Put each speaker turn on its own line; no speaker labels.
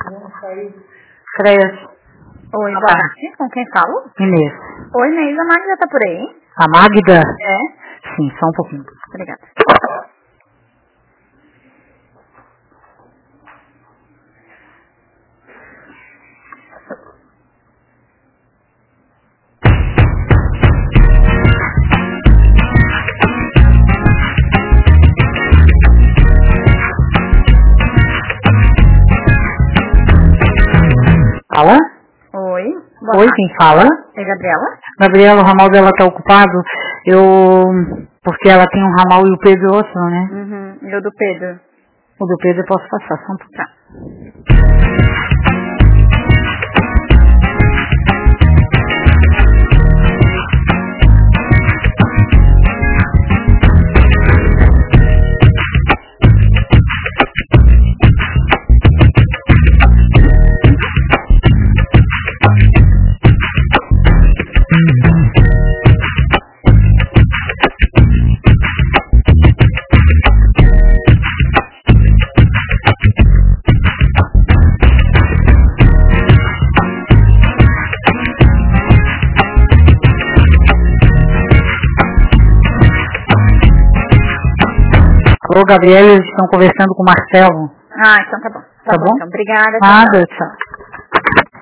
Creio.
Oi, boa tarde. Com quem falo?
Inês.
Oi, Inês. A Magda tá por aí?
A Magda?
É?
Sim, só um pouquinho.
Obrigada.
Fala?
Oi.
Oi, quem fala?
É Gabriela?
Gabriela, o ramal dela tá ocupado. Porque ela tem um ramal e o Pedro outro, né?
Uhum. E o do Pedro?
O do Pedro eu posso passar, só um pouquinho.
Tá.
Alô, Gabriela, eles estão conversando com o Marcelo.
Ah, então tá bom.
Tá bom?
Então, obrigada.
Nada, tchau.